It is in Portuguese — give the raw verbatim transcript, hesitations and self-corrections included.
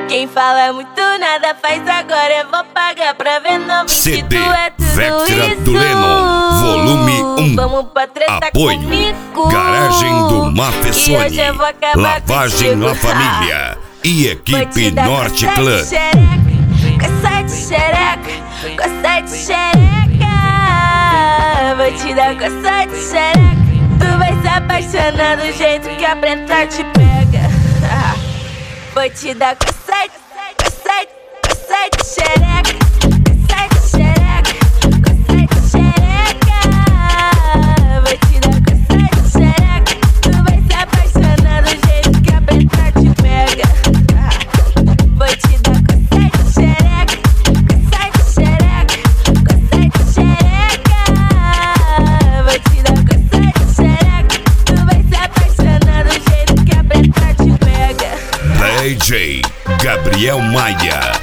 Quem fala muito nada faz, agora eu vou pagar pra ver no C D é tudo Vectra isso. do Lennon, volume um. Vamos pra treta Apoio comigo. Garagem do Mafessone, E hoje eu vou acabar Lavagem contigo. La Família e Vou te Equipe dar Norte coça Clã. de xereca, coça de xereca, coça de xereca. Vou te dar coça de xereca. Tu vai se apaixonar do jeito que a preta te pega. Vou te dar coça de, coça de, coça de xereca, coça de xereca, coça de xereca. Vou te dar coça de xereca. Tu vai se apaixonar do jeito que a preta te pega. Vou te dar coça de xereca, coça de xereca, coça de xereca. Vou te dar coça de xereca. Tu vai se apaixonar do jeito que a preta te pega. D J Gabriel Maia.